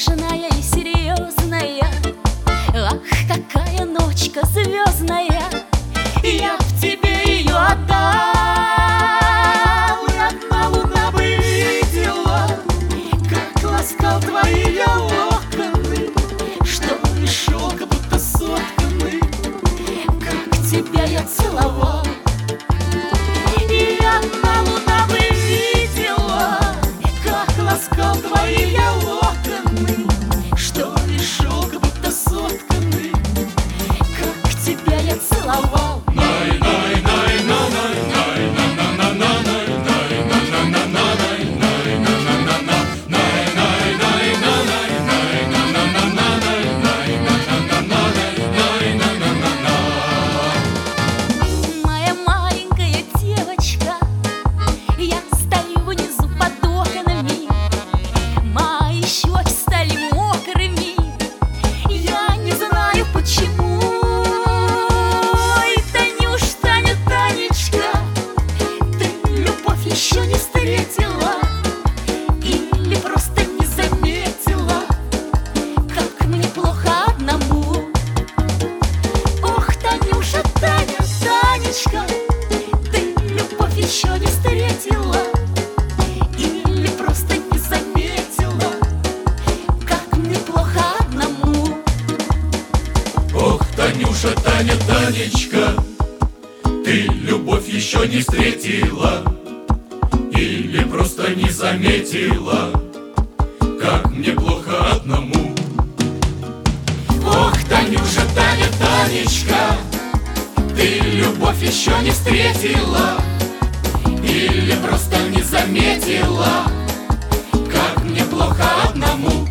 нежная и серьезная. Ах, какая ночка звездная, я в тебе ее отдал. Одна луна бы видела, как ласкал твои я локоны, что из шелка будто сотканы, как тебя я целовал. И одна луна бы видела, как ласкал твои я локоны, что из шелка будто сотканы, как тебя я целовал. Моя маленькая девочка, я стою внизу под окнами, мои щеки стали мокрыми, я не знаю почему. И Танюш, Таня, Танечка, ты любовь еще не встретила или просто не заметила, как мне плохо одному. Ох, Танюша, Таня, Танечка, ты любовь еще не встретила или просто не заметила, как мне плохо одному. Ох, Танюша, Таня, Танечка, ты любовь еще не встретила или просто не заметила, как мне плохо одному. Ох, Танюша, Таня, Танечка, ты любовь еще не встретила или просто не заметила, как мне плохо одному.